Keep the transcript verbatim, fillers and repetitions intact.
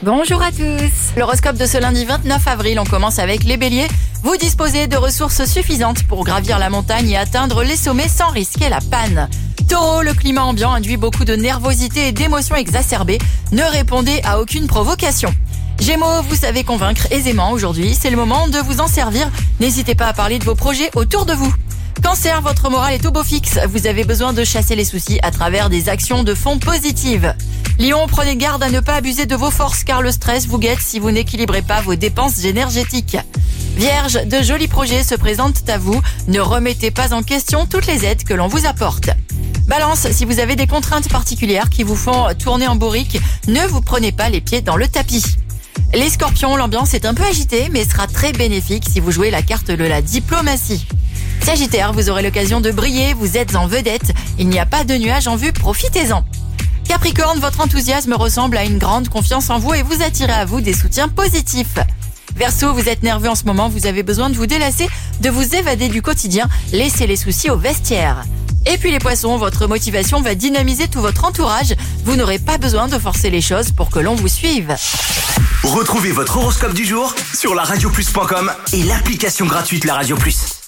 Bonjour à tous. L'horoscope de ce lundi vingt-neuf avril, on commence avec les béliers. Vous disposez de ressources suffisantes pour gravir la montagne et atteindre les sommets sans risquer la panne. Taureau, le climat ambiant induit beaucoup de nervosité et d'émotions exacerbées. Ne répondez à aucune provocation. Gémeaux, vous savez convaincre aisément aujourd'hui, c'est le moment de vous en servir. N'hésitez pas à parler de vos projets autour de vous. Cancer, votre morale est au beau fixe. Vous avez besoin de chasser les soucis à travers des actions de fond positives. Lion, prenez garde à ne pas abuser de vos forces car le stress vous guette si vous n'équilibrez pas vos dépenses énergétiques. Vierge, de jolis projets se présentent à vous. Ne remettez pas en question toutes les aides que l'on vous apporte. Balance, si vous avez des contraintes particulières qui vous font tourner en bourrique, ne vous prenez pas les pieds dans le tapis. Les scorpions, l'ambiance est un peu agitée mais sera très bénéfique si vous jouez la carte de la diplomatie. Sagittaire, vous aurez l'occasion de briller, vous êtes en vedette, il n'y a pas de nuages en vue, profitez-en. Capricorne, votre enthousiasme ressemble à une grande confiance en vous et vous attirez à vous des soutiens positifs. Verseau, vous êtes nerveux en ce moment, vous avez besoin de vous délasser, de vous évader du quotidien, laissez les soucis au vestiaire. Et puis les poissons, votre motivation va dynamiser tout votre entourage, vous n'aurez pas besoin de forcer les choses pour que l'on vous suive. Retrouvez votre horoscope du jour sur la radio plus point com et l'application gratuite La Radio Plus.